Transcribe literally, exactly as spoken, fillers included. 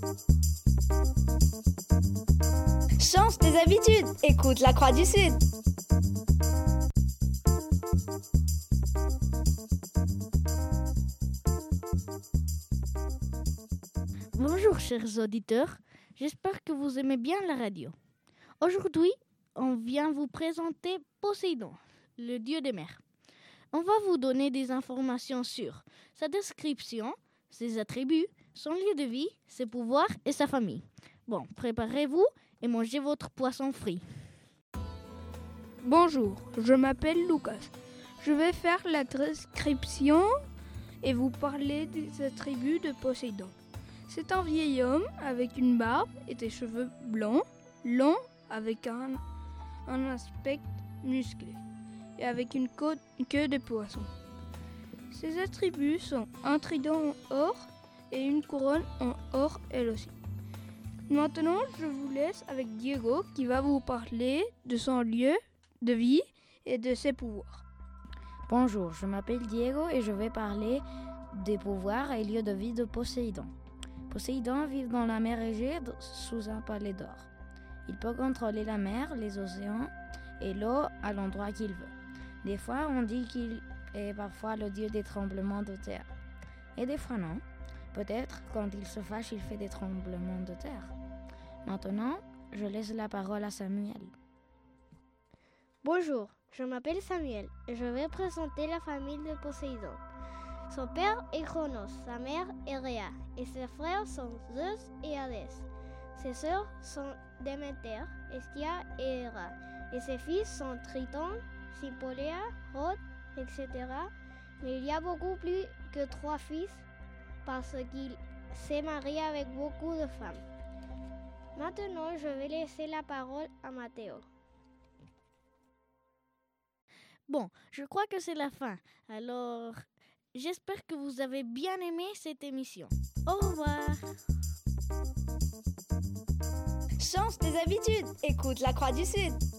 Change tes habitudes, écoute la Croix du Sud. Bonjour chers auditeurs, j'espère que vous aimez bien la radio. Aujourd'hui, on vient vous présenter Poséidon, le dieu des mers. On va vous donner des informations sur sa description, ses attributs, son lieu de vie, ses pouvoirs et sa famille. Bon, préparez-vous et mangez votre poisson frit. Bonjour, je m'appelle Lucas. Je vais faire la description et vous parler des attributs de Poséidon. C'est un vieil homme avec une barbe et des cheveux blancs, longs, avec un, un aspect musclé et avec une queue, queue de poisson. Ses attributs sont un trident en or et une couronne en or elle aussi. Maintenant, je vous laisse avec Diego qui va vous parler de son lieu de vie et de ses pouvoirs. Bonjour, je m'appelle Diego et je vais parler des pouvoirs et lieux de vie de Poséidon. Poséidon vit dans la mer Égée sous un palais d'or. Il peut contrôler la mer, les océans et l'eau à l'endroit qu'il veut. Des fois, on dit qu'il est parfois le dieu des tremblements de terre. Et des fois non. Peut-être, quand il se fâche, il fait des tremblements de terre. Maintenant, je laisse la parole à Samuel. Bonjour, je m'appelle Samuel et je vais présenter la famille de Poséidon. Son père est Chronos, sa mère est Rhea et ses frères sont Zeus et Hadès. Ses sœurs sont Déméter, Hestia et Héra. Et ses fils sont Triton, Sympholéa, Rhodes, et cetera. Mais il y a beaucoup plus que trois fils parce qu'il s'est marié avec beaucoup de femmes. Maintenant, je vais laisser la parole à Mathéo. Bon, je crois que c'est la fin. Alors, j'espère que vous avez bien aimé cette émission. Au revoir. Change tes habitudes, écoute la Croix du Sud.